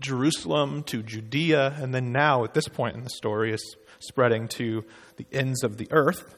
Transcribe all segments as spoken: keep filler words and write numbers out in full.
Jerusalem to Judea, and then now at this point in the story is spreading to the ends of the earth.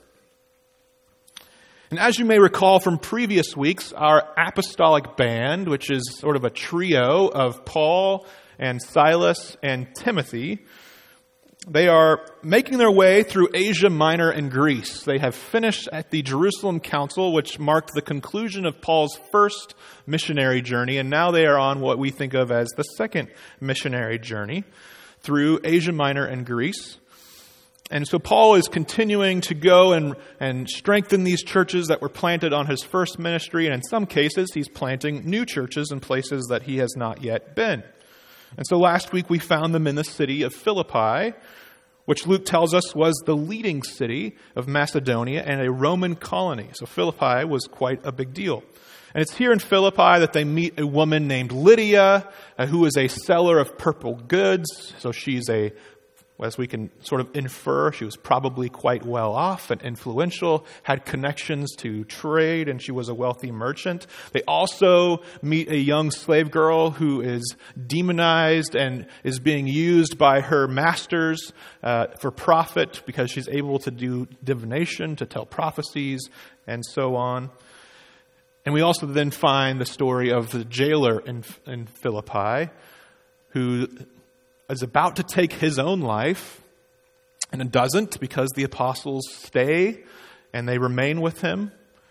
And as you may recall from previous weeks, our apostolic band, which is sort of a trio of Paul and Silas and Timothy, they are making their way through Asia Minor and Greece. They have finished at the Jerusalem Council, which marked the conclusion of Paul's first missionary journey, and now they are on what we think of as the second missionary journey through Asia Minor and Greece. And so Paul is continuing to go and, and strengthen these churches that were planted on his first ministry, and in some cases he's planting new churches in places that he has not yet been. And so last week we found them in the city of Philippi, which Luke tells us was the leading city of Macedonia and a Roman colony. So Philippi was quite a big deal. And it's here in Philippi that they meet a woman named Lydia, uh, who is a seller of purple goods. So she's a As we can sort of infer, she was probably quite well off and influential, had connections to trade, and she was a wealthy merchant. They also meet a young slave girl who is demonized and is being used by her masters uh, for profit because she's able to do divination, to tell prophecies, and so on. And we also then find the story of the jailer in, in Philippi who is about to take his own life, and it doesn't, because the apostles stay and they remain with him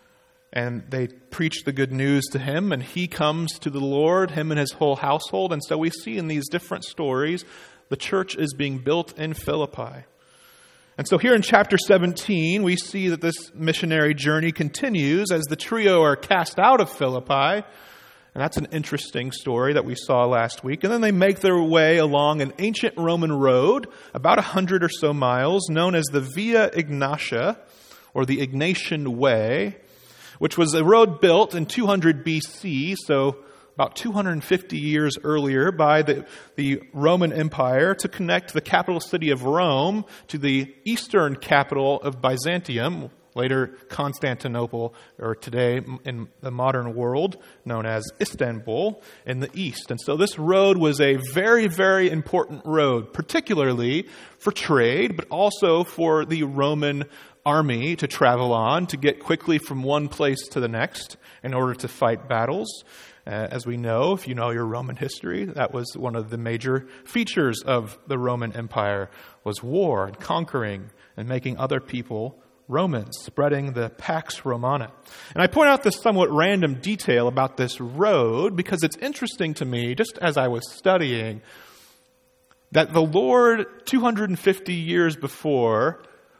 and they preach the good news to him, and he comes to the Lord, him and his whole household. And so we see in these different stories the church is being built in Philippi. And so here in chapter seventeen, we see that this missionary journey continues as the trio are cast out of Philippi. And that's an interesting story that we saw last week. And then they make their way along an ancient Roman road, about a hundred or so miles, known as the Via Ignatia, or the Ignatian Way, which was a road built in two hundred B C, so about two hundred fifty years earlier, by the, the Roman Empire to connect the capital city of Rome to the eastern capital of Byzantium, later Constantinople, or today in the modern world known as Istanbul, in the east. And so this road was a very, very important road, particularly for trade, but also for the Roman army to travel on, to get quickly from one place to the next in order to fight battles. Uh, as we know, if you know your Roman history, that was one of the major features of the Roman Empire, was war and conquering and making other people Romans, spreading the Pax Romana. And I point out this somewhat random detail about this road because it's interesting to me, just as I was studying, that the Lord, two hundred fifty years before,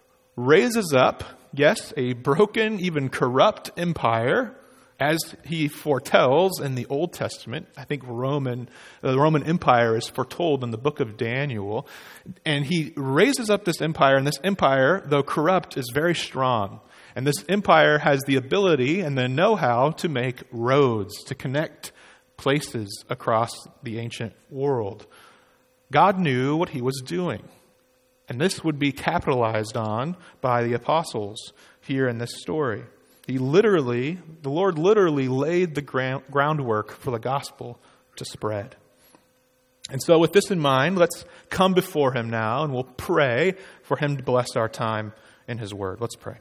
raises up, yes, a broken, even corrupt empire, as he foretells in the Old Testament. I think Roman, the Roman Empire is foretold in the book of Daniel. And he raises up this empire, and this empire, though corrupt, is very strong. And this empire has the ability and the know-how to make roads, to connect places across the ancient world. God knew what he was doing. And this would be capitalized on by the apostles here in this story. He literally, the Lord literally laid the ground, groundwork for the gospel to spread. And so with this in mind, let's come before him now, and we'll pray for him to bless our time in his word. Let's pray.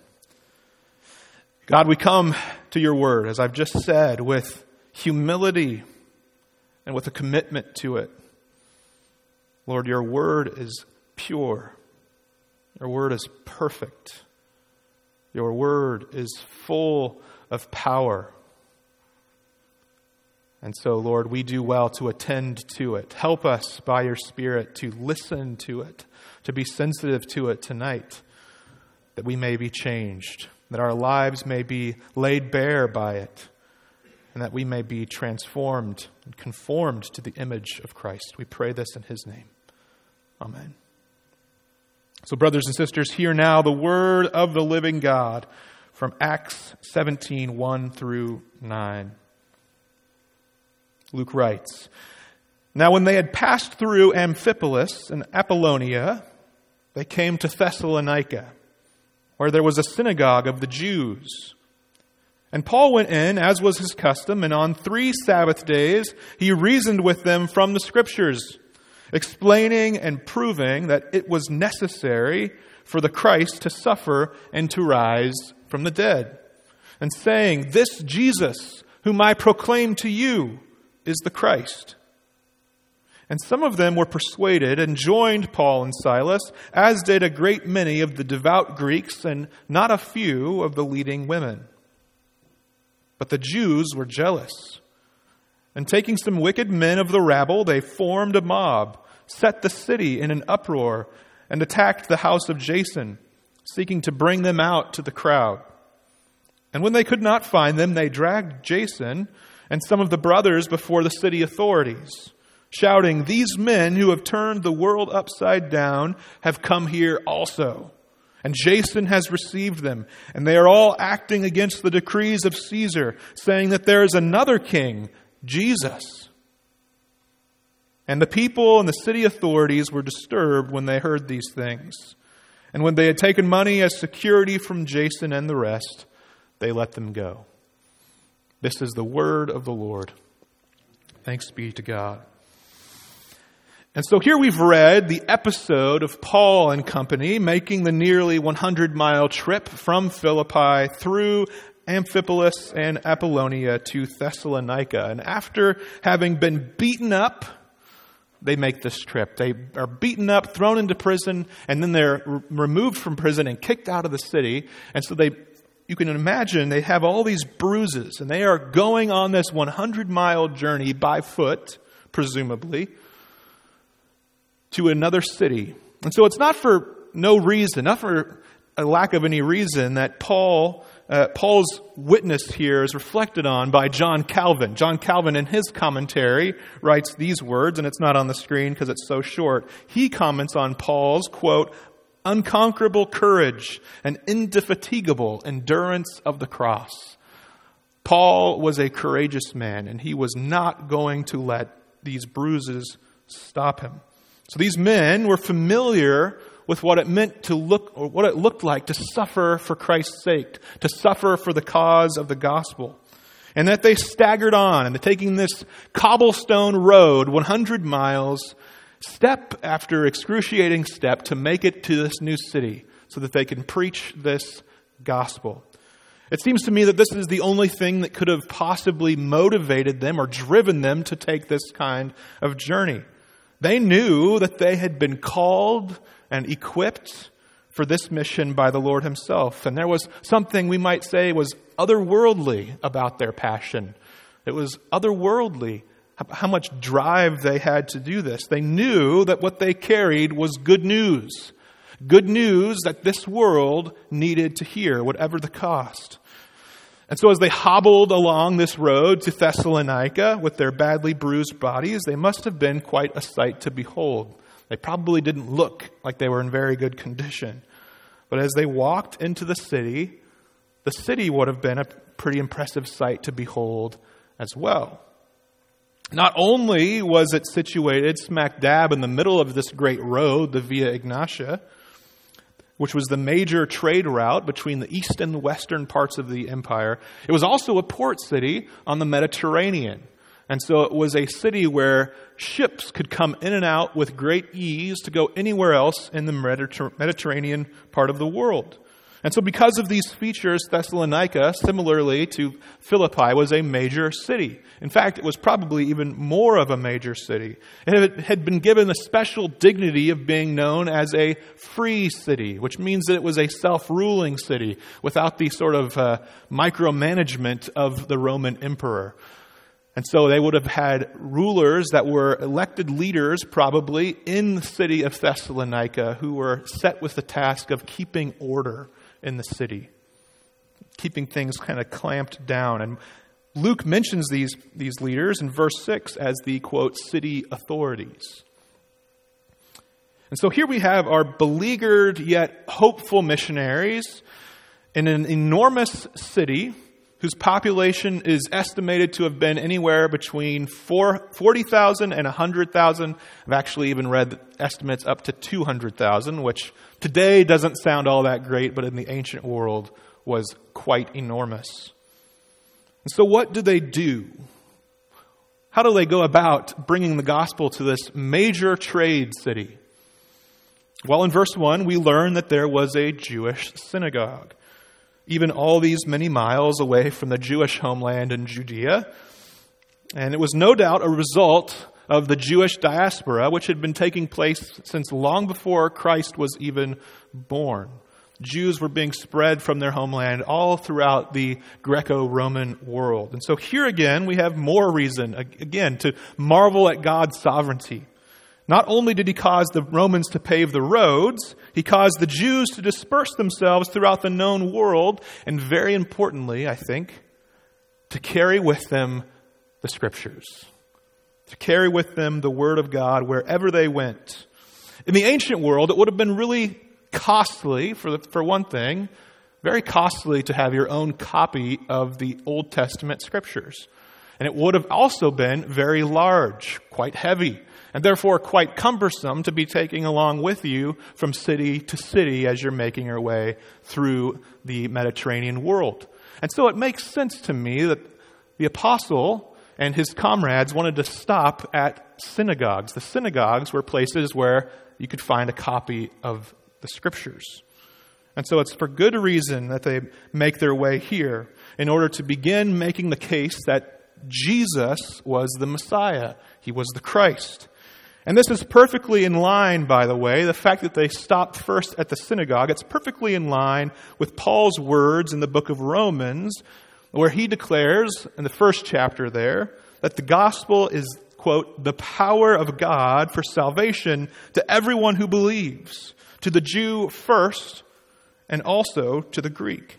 God, we come to your word, as I've just said, with humility and with a commitment to it. Lord, your word is pure. Your word is perfect. Your word is full of power. And so, Lord, we do well to attend to it. Help us by your Spirit to listen to it, to be sensitive to it tonight, that we may be changed, that our lives may be laid bare by it, and that we may be transformed and conformed to the image of Christ. We pray this in his name. Amen. So, brothers and sisters, hear now the word of the living God from Acts seventeen, one through nine. Luke writes, "Now when they had passed through Amphipolis and Apollonia, they came to Thessalonica, where there was a synagogue of the Jews. And Paul went in, as was his custom, and on three Sabbath days he reasoned with them from the Scriptures, explaining and proving that it was necessary for the Christ to suffer and to rise from the dead, and saying, "This Jesus, whom I proclaim to you, is the Christ." And some of them were persuaded and joined Paul and Silas, as did a great many of the devout Greeks and not a few of the leading women. But the Jews were jealous, and taking some wicked men of the rabble, they formed a mob, set the city in an uproar, and attacked the house of Jason, seeking to bring them out to the crowd. And when they could not find them, they dragged Jason and some of the brothers before the city authorities, shouting, "These men who have turned the world upside down have come here also. And Jason has received them, and they are all acting against the decrees of Caesar, saying that there is another king, Jesus." And the people and the city authorities were disturbed when they heard these things. And when they had taken money as security from Jason and the rest, they let them go. This is the word of the Lord. Thanks be to God. And so here we've read the episode of Paul and company making the nearly one hundred mile trip from Philippi through Amphipolis and Apollonia to Thessalonica. And after having been beaten up, they make this trip. They are beaten up, thrown into prison, and then they're r- removed from prison and kicked out of the city. And so they, you can imagine, they have all these bruises, and they are going on this one hundred mile journey by foot, presumably, to another city. And so it's not for no reason, not for a lack of any reason that Paul, uh, Paul's witness here is reflected on by John Calvin. John Calvin, in his commentary, writes these words, and it's not on the screen because it's so short. He comments on Paul's, quote, "unconquerable courage and indefatigable endurance of the cross." Paul was a courageous man, and he was not going to let these bruises stop him. So these men were familiar with what it meant to look, or what it looked like to suffer for Christ's sake, to suffer for the cause of the gospel. And that they staggered on, and taking this cobblestone road, one hundred miles, step after excruciating step, to make it to this new city, so that they can preach this gospel. It seems to me that this is the only thing that could have possibly motivated them or driven them to take this kind of journey. They knew that they had been called and equipped for this mission by the Lord himself. And there was something we might say was otherworldly about their passion. It was otherworldly how much drive they had to do this. They knew that what they carried was good news. Good news that this world needed to hear, whatever the cost. And so as they hobbled along this road to Thessalonica with their badly bruised bodies, they must have been quite a sight to behold. They probably didn't look like they were in very good condition. But as they walked into the city, the city would have been a pretty impressive sight to behold as well. Not only was it situated smack dab in the middle of this great road, the Via Egnatia, which was the major trade route between the east and the western parts of the empire, it was also a port city on the Mediterranean. And so it was a city where ships could come in and out with great ease to go anywhere else in the Mediter- Mediterranean part of the world. And so because of these features, Thessalonica, similarly to Philippi, was a major city. In fact, it was probably even more of a major city. It had been given the special dignity of being known as a free city, which means that it was a self-ruling city without the sort of uh, micromanagement of the Roman emperor. And so they would have had rulers that were elected leaders probably in the city of Thessalonica who were set with the task of keeping order in the city, keeping things kind of clamped down. And Luke mentions these, these leaders in verse six as the, quote, city authorities. And so here we have our beleaguered yet hopeful missionaries in an enormous city whose population is estimated to have been anywhere between forty thousand and one hundred thousand. I've actually even read estimates up to two hundred thousand, which today doesn't sound all that great, but in the ancient world was quite enormous. And so what do they do? How do they go about bringing the gospel to this major trade city? Well, in verse one, we learn that there was a Jewish synagogue, even all these many miles away from the Jewish homeland in Judea. And it was no doubt a result of the Jewish diaspora, which had been taking place since long before Christ was even born. Jews were being spread from their homeland all throughout the Greco-Roman world. And so here again, we have more reason, again, to marvel at God's sovereignty. Not only did he cause the Romans to pave the roads, he caused the Jews to disperse themselves throughout the known world, and very importantly, I think, to carry with them the Scriptures, to carry with them the Word of God wherever they went. In the ancient world, it would have been really costly, for the, for one thing, very costly to have your own copy of the Old Testament Scriptures. And it would have also been very large, quite heavy, and therefore quite cumbersome to be taking along with you from city to city as you're making your way through the Mediterranean world. And so it makes sense to me that the apostle and his comrades wanted to stop at synagogues. The synagogues were places where you could find a copy of the Scriptures. And so it's for good reason that they make their way here in order to begin making the case that Jesus was the Messiah. He was the Christ. And this is perfectly in line, by the way, the fact that they stopped first at the synagogue. It's perfectly in line with Paul's words in the book of Romans, where he declares in the first chapter there that the gospel is, quote, the power of God for salvation to everyone who believes, to the Jew first, and also to the Greek.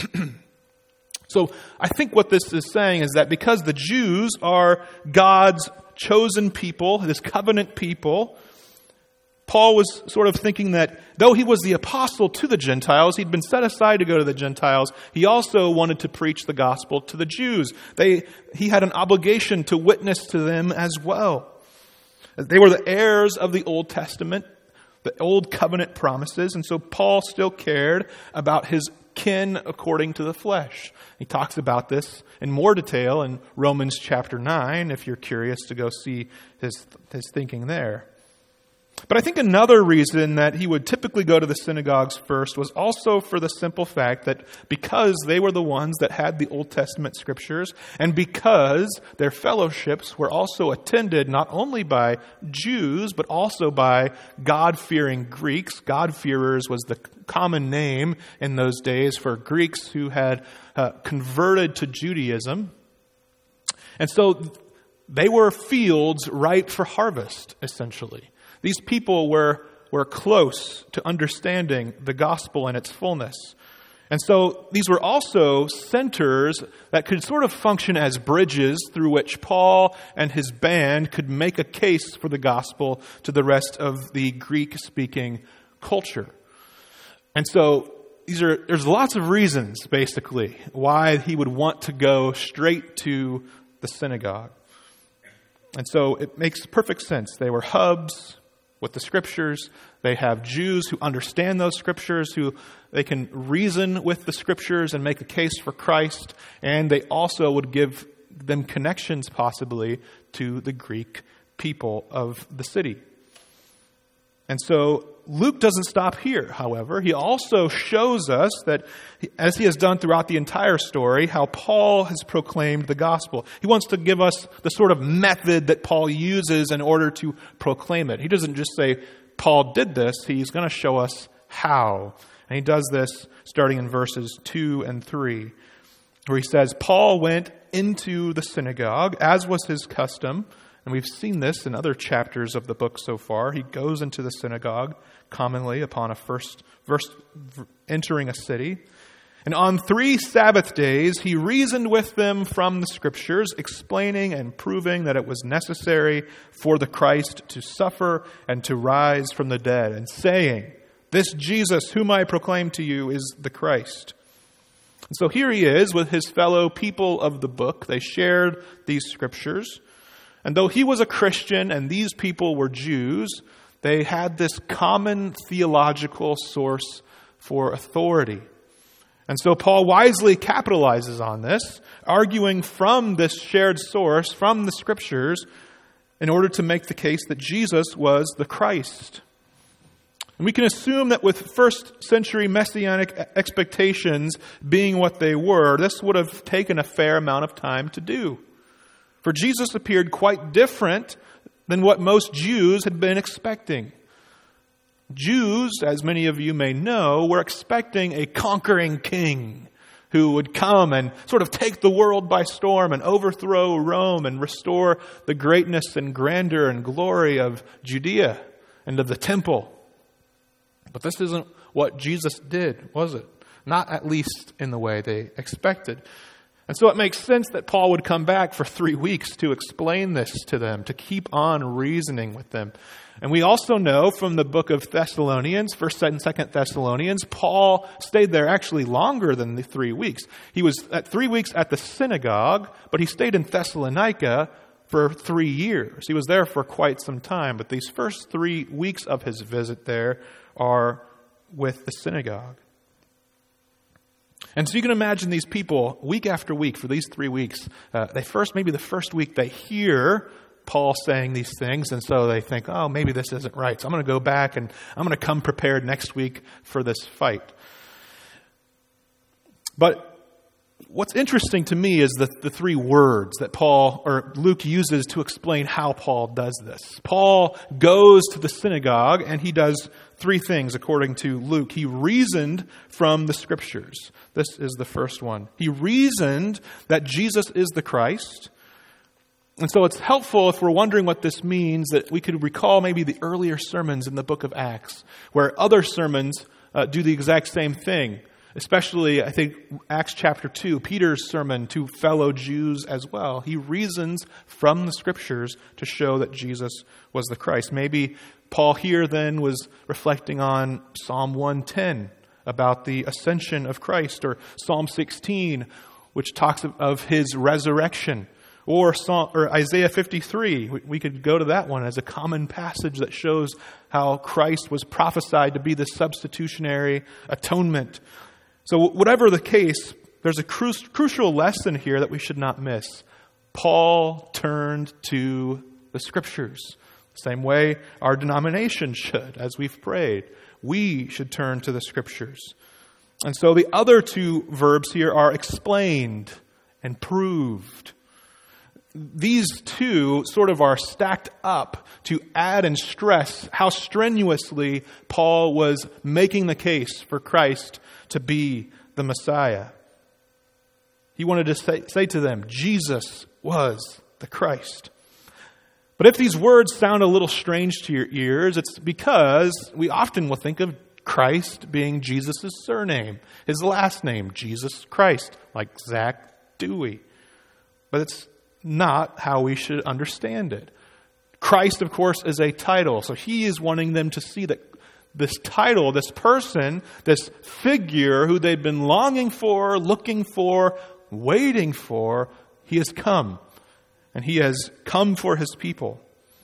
So I think what this is saying is that because the Jews are God's chosen people, his covenant people, Paul was sort of thinking that though he was the apostle to the Gentiles, he'd been set aside to go to the Gentiles, he also wanted to preach the gospel to the Jews. They, he had an obligation to witness to them as well. They were the heirs of the Old Testament, the old covenant promises, and so Paul still cared about his kin according to the flesh. He talks about this in more detail in Romans chapter nine, if you're curious to go see his, his thinking there. But I think another reason that he would typically go to the synagogues first was also for the simple fact that because they were the ones that had the Old Testament Scriptures, and because their fellowships were also attended not only by Jews, but also by God-fearing Greeks. God-fearers was the common name in those days for Greeks who had uh, converted to Judaism. And so they were fields ripe for harvest, essentially. These people were, were close to understanding the gospel in its fullness. And so these were also centers that could sort of function as bridges through which Paul and his band could make a case for the gospel to the rest of the Greek-speaking culture. And so these are there's lots of reasons, basically, why he would want to go straight to the synagogue. And so it makes perfect sense. They were hubs with the Scriptures. They have Jews who understand those Scriptures, who they can reason with the Scriptures and make a case for Christ. And they also would give them connections, possibly, to the Greek people of the city. And so Luke doesn't stop here, however. He also shows us that, as he has done throughout the entire story, how Paul has proclaimed the gospel. He wants to give us the sort of method that Paul uses in order to proclaim it. He doesn't just say, Paul did this. He's going to show us how. And he does this starting in verses two and three, where he says, Paul went into the synagogue, as was his custom. And we've seen this in other chapters of the book so far. He goes into the synagogue commonly upon a first verse entering a city. And on three Sabbath days, he reasoned with them from the Scriptures, explaining and proving that it was necessary for the Christ to suffer and to rise from the dead, and saying, this Jesus whom I proclaim to you is the Christ. And so here he is with his fellow people of the book. They shared these Scriptures. And though he was a Christian and these people were Jews, they had this common theological source for authority. And so Paul wisely capitalizes on this, arguing from this shared source, from the Scriptures, in order to make the case that Jesus was the Christ. And we can assume that with first century messianic expectations being what they were, this would have taken a fair amount of time to do. For Jesus appeared quite different than what most Jews had been expecting. Jews, as many of you may know, were expecting a conquering king who would come and sort of take the world by storm and overthrow Rome and restore the greatness and grandeur and glory of Judea and of the temple. But this isn't what Jesus did, was it? Not at least in the way they expected. And so it makes sense that Paul would come back for three weeks to explain this to them, to keep on reasoning with them. And we also know from the book of Thessalonians, First and Second Thessalonians, Paul stayed there actually longer than the three weeks. He was at three weeks at the synagogue, but he stayed in Thessalonica for three years. He was there for quite some time, but these first three weeks of his visit there are with the synagogue. And so you can imagine these people, week after week, for these three weeks, uh, they first, maybe the first week, they hear Paul saying these things, and so they think, oh, maybe this isn't right. So I'm going to go back and I'm going to come prepared next week for this fight. But what's interesting to me is the, the three words that Paul, or Luke uses to explain how Paul does this. Paul goes to the synagogue and he does three things according to Luke. He reasoned from the Scriptures. This is the first one. He reasoned that Jesus is the Christ. And so it's helpful if we're wondering what this means that we could recall maybe the earlier sermons in the book of Acts, where other sermons uh, do the exact same thing. Especially, I think, Acts chapter two, Peter's sermon to fellow Jews as well. He reasons from the Scriptures to show that Jesus was the Christ. Maybe Paul here then was reflecting on Psalm one ten about the ascension of Christ, or Psalm sixteen, which talks of, of his resurrection, or, Psalm, or Isaiah fifty-three. We, we could go to that one as a common passage that shows how Christ was prophesied to be the substitutionary atonement. So whatever the case, there's a cru- crucial lesson here that we should not miss. Paul turned to the Scriptures. The same way our denomination should, as we've prayed. We should turn to the Scriptures. And so the other two verbs here are explained and proved. These two sort of are stacked up to add and stress how strenuously Paul was making the case for Christ to be the Messiah. He wanted to say, say to them, Jesus was the Christ. But if these words sound a little strange to your ears, it's because we often will think of Christ being Jesus' surname, his last name, Jesus Christ, like Zach Dewey. But it's not how we should understand it. Christ, of course, is a title, so he is wanting them to see that this title, this person, this figure who they've been longing for, looking for, waiting for, he has come. And he has come for his people.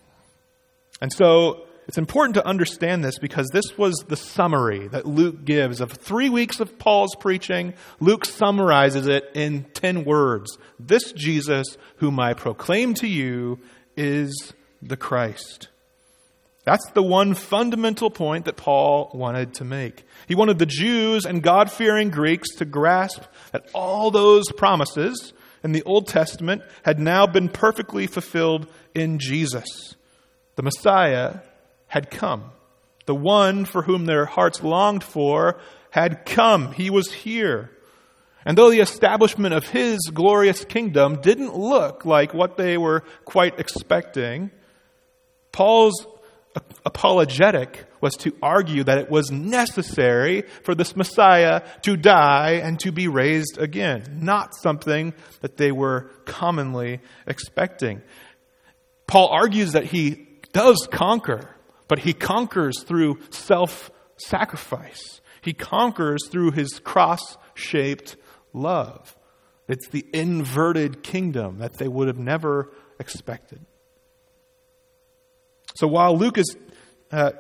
And so it's important to understand this because this was the summary that Luke gives of three weeks of Paul's preaching. Luke summarizes it in ten words. This Jesus, whom I proclaim to you, is the Christ. That's the one fundamental point that Paul wanted to make. He wanted the Jews and God-fearing Greeks to grasp that all those promises in the Old Testament had now been perfectly fulfilled in Jesus. The Messiah had come. The one for whom their hearts longed for had come. He was here. And though the establishment of his glorious kingdom didn't look like what they were quite expecting, Paul's apologetic was to argue that it was necessary for this Messiah to die and to be raised again, not something that they were commonly expecting. Paul argues that he does conquer, but he conquers through self-sacrifice. He conquers through his cross-shaped love. It's the inverted kingdom that they would have never expected. So while Luke is uh,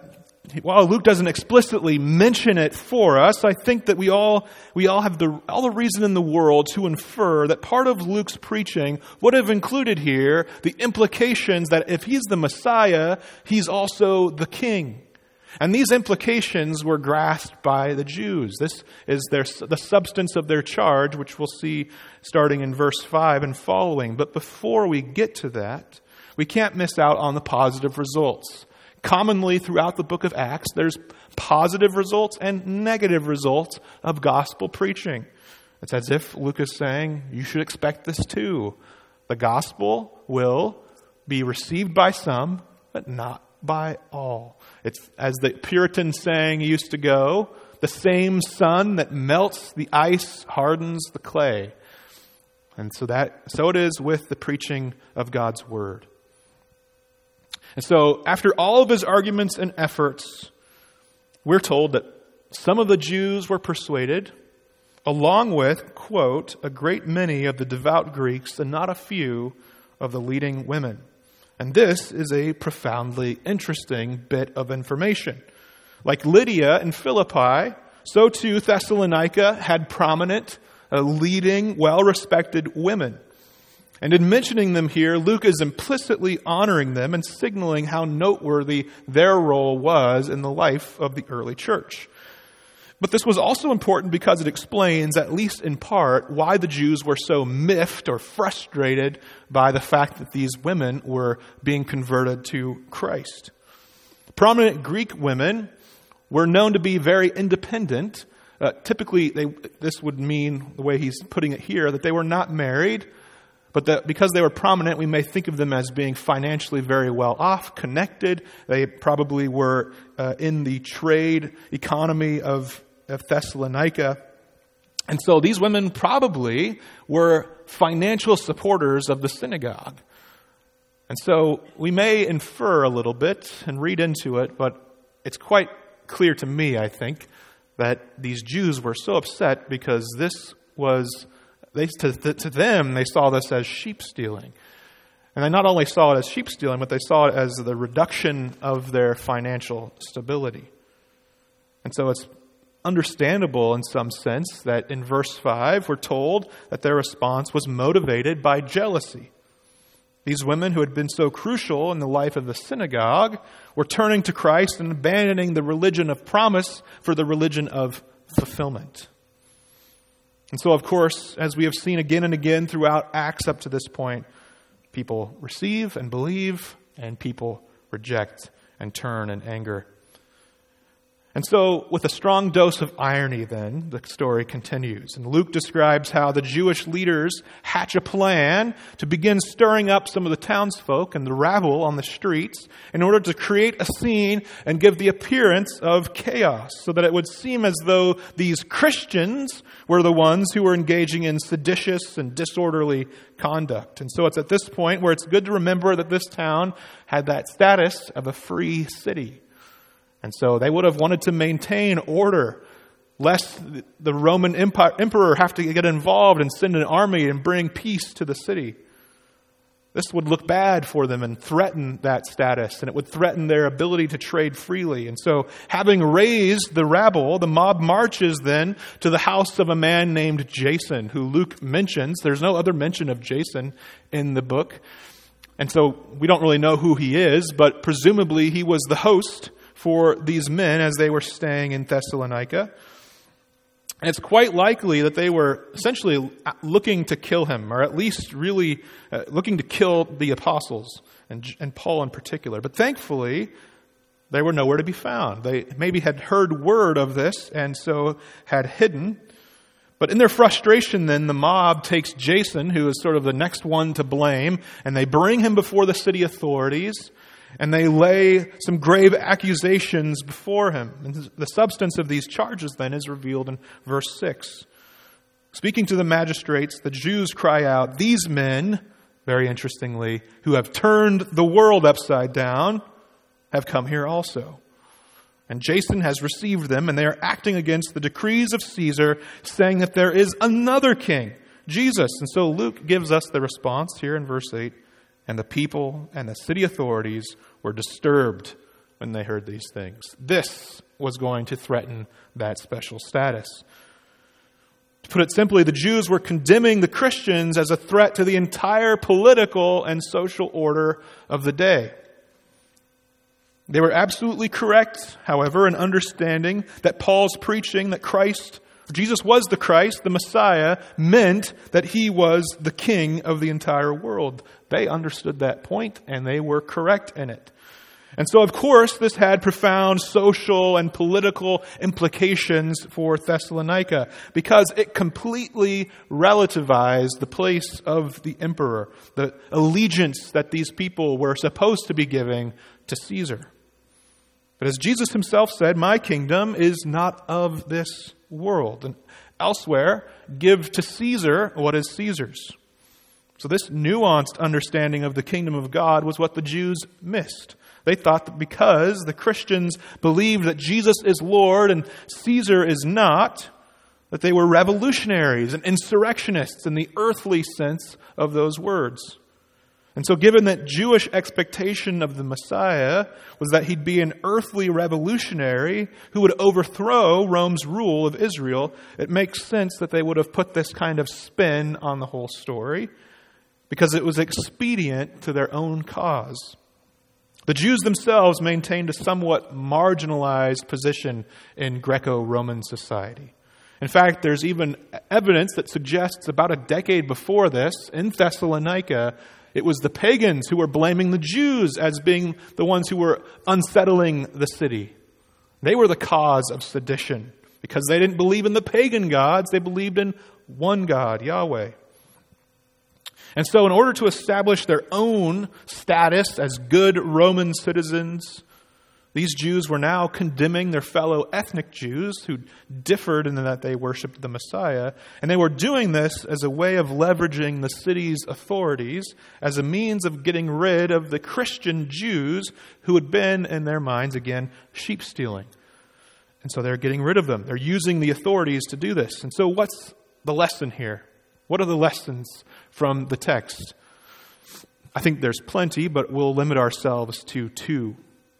while Luke doesn't explicitly mention it for us, I think that we all we all have the all the reason in the world to infer that part of Luke's preaching would have included here the implications that if he's the Messiah, he's also the king. And these implications were grasped by the Jews. This is their, the substance of their charge, which we'll see starting in verse five and following. But before we get to that, we can't miss out on the positive results. Commonly throughout the book of Acts, there's positive results and negative results of gospel preaching. It's as if Luke is saying, you should expect this too. The gospel will be received by some, but not by all. It's as the Puritan saying used to go, the same sun that melts the ice hardens the clay. And so that so it is with the preaching of God's word. And so after all of his arguments and efforts, we're told that some of the Jews were persuaded, along with, quote, a great many of the devout Greeks and not a few of the leading women. And this is a profoundly interesting bit of information. Like Lydia and Philippi, so too Thessalonica had prominent, uh, leading, well-respected women. And in mentioning them here, Luke is implicitly honoring them and signaling how noteworthy their role was in the life of the early church. But this was also important because it explains, at least in part, why the Jews were so miffed or frustrated by the fact that these women were being converted to Christ. Prominent Greek women were known to be very independent. Uh, typically, they, this would mean, the way he's putting it here, that they were not married, but that because they were prominent, we may think of them as being financially very well off, connected. They probably were uh, in the trade economy of of Thessalonica. And so these women probably were financial supporters of the synagogue. And so we may infer a little bit and read into it, but it's quite clear to me, I think, that these Jews were so upset because this was, they to, to them, they saw this as sheep stealing. And they not only saw it as sheep stealing, but they saw it as the reduction of their financial stability. And so it's understandable in some sense that in verse five we're told that their response was motivated by jealousy. These women who had been so crucial in the life of the synagogue were turning to Christ and abandoning the religion of promise for the religion of fulfillment. And so, of course, as we have seen again and again throughout Acts up to this point, people receive and believe, and people reject and turn in anger. And so, with a strong dose of irony then, the story continues. And Luke describes how the Jewish leaders hatch a plan to begin stirring up some of the townsfolk and the rabble on the streets in order to create a scene and give the appearance of chaos, so that it would seem as though these Christians were the ones who were engaging in seditious and disorderly conduct. And so it's at this point where it's good to remember that this town had that status of a free city. And so they would have wanted to maintain order, lest the Roman Empire, emperor have to get involved and send an army and bring peace to the city. This would look bad for them and threaten that status, and it would threaten their ability to trade freely. And so, having raised the rabble, the mob marches then to the house of a man named Jason, who Luke mentions. There's no other mention of Jason in the book. And so we don't really know who he is, but presumably he was the host for these men as they were staying in Thessalonica. And it's quite likely that they were essentially looking to kill him, or at least really uh, looking to kill the apostles, and, and Paul in particular. But thankfully, they were nowhere to be found. They maybe had heard word of this and so had hidden. But in their frustration then, the mob takes Jason, who is sort of the next one to blame, and they bring him before the city authorities. And they lay some grave accusations before him. And the substance of these charges then is revealed in verse six. Speaking to the magistrates, the Jews cry out, "These men," very interestingly, "who have turned the world upside down, have come here also. And Jason has received them, and they are acting against the decrees of Caesar, saying that there is another king, Jesus." And so Luke gives us the response here in verse eight. And the people and the city authorities were disturbed when they heard these things. This was going to threaten that special status. To put it simply, the Jews were condemning the Christians as a threat to the entire political and social order of the day. They were absolutely correct, however, in understanding that Paul's preaching that Christ, Jesus was the Christ, the Messiah, meant that he was the king of the entire world. They understood that point, and they were correct in it. And so, of course, this had profound social and political implications for Thessalonica because it completely relativized the place of the emperor, the allegiance that these people were supposed to be giving to Caesar. But as Jesus himself said, my kingdom is not of this world. And elsewhere, give to Caesar what is Caesar's. So this nuanced understanding of the kingdom of God was what the Jews missed. They thought that because the Christians believed that Jesus is Lord and Caesar is not, that they were revolutionaries and insurrectionists in the earthly sense of those words. And so given that Jewish expectation of the Messiah was that he'd be an earthly revolutionary who would overthrow Rome's rule of Israel, it makes sense that they would have put this kind of spin on the whole story because it was expedient to their own cause. The Jews themselves maintained a somewhat marginalized position in Greco-Roman society. In fact, there's even evidence that suggests about a decade before this, in Thessalonica, it was the pagans who were blaming the Jews as being the ones who were unsettling the city. They were the cause of sedition because they didn't believe in the pagan gods. They believed in one God, Yahweh. And so in order to establish their own status as good Roman citizens, these Jews were now condemning their fellow ethnic Jews who differed in that they worshipped the Messiah. And they were doing this as a way of leveraging the city's authorities as a means of getting rid of the Christian Jews who had been, in their minds, again, sheep stealing. And so they're getting rid of them. They're using the authorities to do this. And so what's the lesson here? What are the lessons from the text? I think there's plenty, but we'll limit ourselves to two.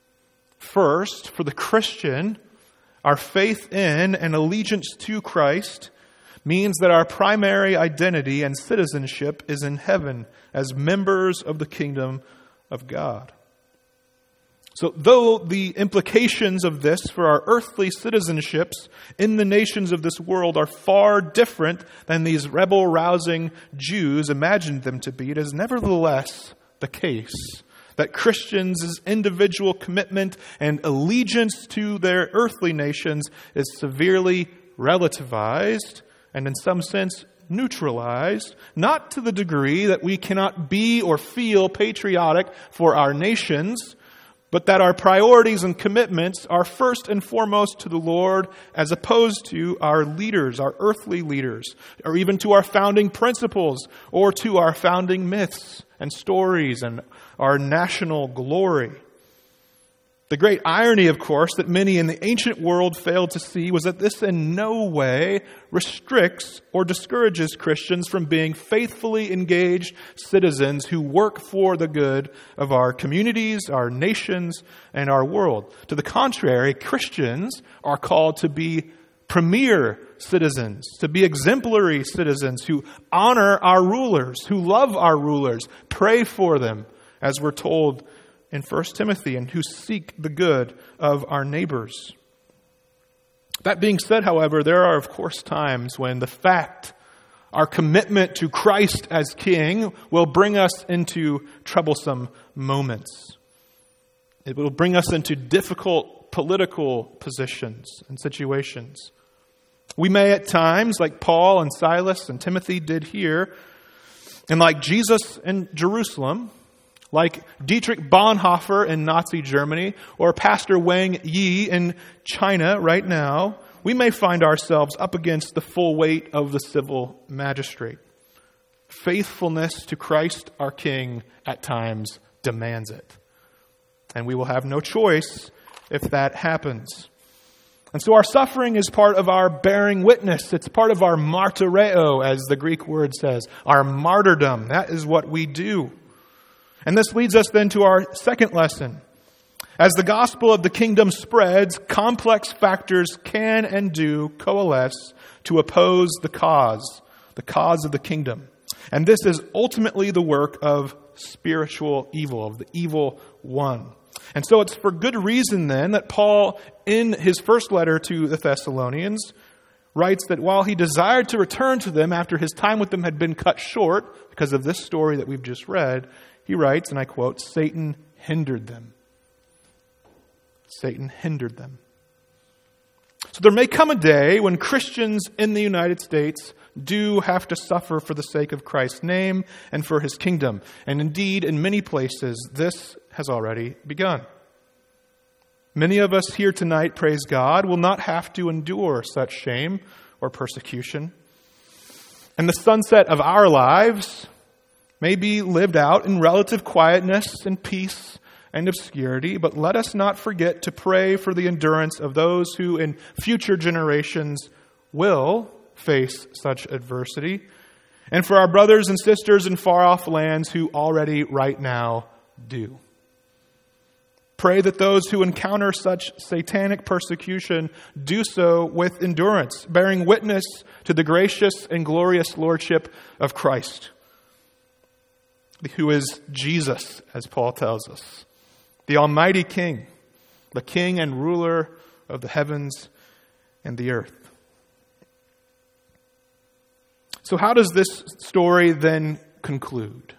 First, for the Christian, our faith in and allegiance to Christ means that our primary identity and citizenship is in heaven as members of the kingdom of God. So though the implications of this for our earthly citizenships in the nations of this world are far different than these rebel-rousing Jews imagined them to be, it is nevertheless the case that Christians' individual commitment and allegiance to their earthly nations is severely relativized and in some sense neutralized, not to the degree that we cannot be or feel patriotic for our nations, but that our priorities and commitments are first and foremost to the Lord as opposed to our leaders, our earthly leaders, or even to our founding principles or to our founding myths and stories and our national glory. The great irony, of course, that many in the ancient world failed to see was that this in no way restricts or discourages Christians from being faithfully engaged citizens who work for the good of our communities, our nations, and our world. To the contrary, Christians are called to be premier citizens, to be exemplary citizens who honor our rulers, who love our rulers, pray for them, as we're told in First Timothy, and who seek the good of our neighbors. That being said, however, there are, of course, times when the fact, our commitment to Christ as King, will bring us into troublesome moments. It will bring us into difficult political positions and situations. We may at times, like Paul and Silas and Timothy did here, and like Jesus in Jerusalem, like Dietrich Bonhoeffer in Nazi Germany, or Pastor Wang Yi in China right now, we may find ourselves up against the full weight of the civil magistrate. Faithfulness to Christ our King at times demands it. And we will have no choice if that happens. And so our suffering is part of our bearing witness. It's part of our martyreo, as the Greek word says, our martyrdom. That is what we do. And this leads us then to our second lesson. As the gospel of the kingdom spreads, complex factors can and do coalesce to oppose the cause, the cause of the kingdom. And this is ultimately the work of spiritual evil, of the evil one. And so it's for good reason then that Paul, in his first letter to the Thessalonians, writes that while he desired to return to them after his time with them had been cut short because of this story that we've just read, he writes, and I quote, Satan hindered them. Satan hindered them. So there may come a day when Christians in the United States do have to suffer for the sake of Christ's name and for his kingdom. And indeed, in many places, this has already begun. Many of us here tonight, praise God, will not have to endure such shame or persecution. And the sunset of our lives may be lived out in relative quietness and peace and obscurity, but let us not forget to pray for the endurance of those who in future generations will face such adversity, and for our brothers and sisters in far-off lands who already right now do. Pray that those who encounter such satanic persecution do so with endurance, bearing witness to the gracious and glorious lordship of Christ, who is Jesus, as Paul tells us, the Almighty King, the King and ruler of the heavens and the earth. So how does this story then conclude?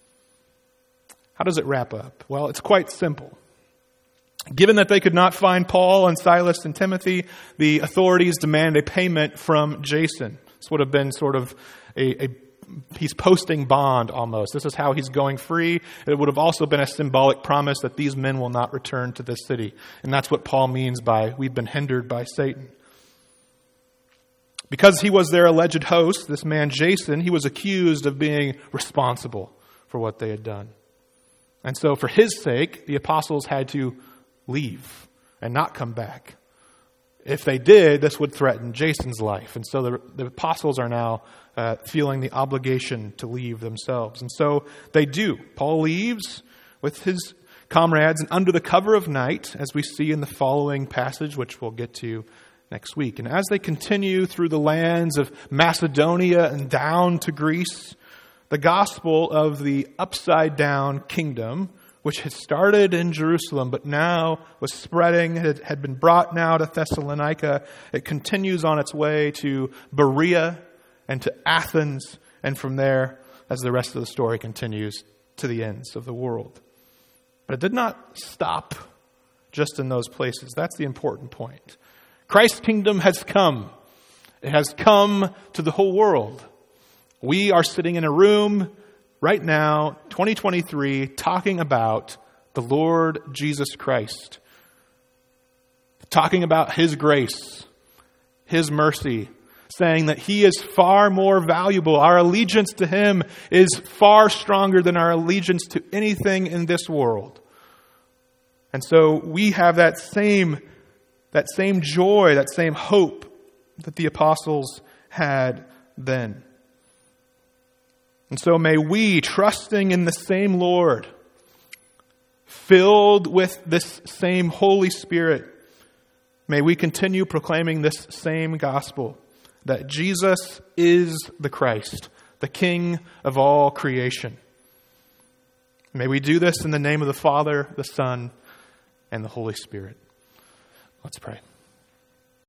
How does it wrap up? Well, it's quite simple. Given that they could not find Paul and Silas and Timothy, the authorities demand a payment from Jason. This would have been sort of a, a he's posting bond almost. This is how he's going free. It would have also been a symbolic promise that these men will not return to this city. And that's what Paul means by we've been hindered by Satan. Because he was their alleged host, this man Jason, he was accused of being responsible for what they had done. And so for his sake, the apostles had to leave and not come back. If they did, this would threaten Jason's life. And so the, the apostles are now uh, feeling the obligation to leave themselves. And so they do. Paul leaves with his comrades, and under the cover of night, as we see in the following passage, which we'll get to next week. And as they continue through the lands of Macedonia and down to Greece, the gospel of the upside-down kingdom, which had started in Jerusalem, but now was spreading, had, had been brought now to Thessalonica. It continues on its way to Berea and to Athens, and from there, as the rest of the story continues, to the ends of the world. But it did not stop just in those places. That's the important point. Christ's kingdom has come. It has come to the whole world. We are sitting in a room right now, twenty twenty-three, talking about the Lord Jesus Christ. Talking about His grace, His mercy, saying that He is far more valuable. Our allegiance to Him is far stronger than our allegiance to anything in this world. And so we have that same, that same joy, that same hope that the apostles had then. And so may we, trusting in the same Lord, filled with this same Holy Spirit, may we continue proclaiming this same gospel, that Jesus is the Christ, the King of all creation. May we do this in the name of the Father, the Son, and the Holy Spirit. Let's pray.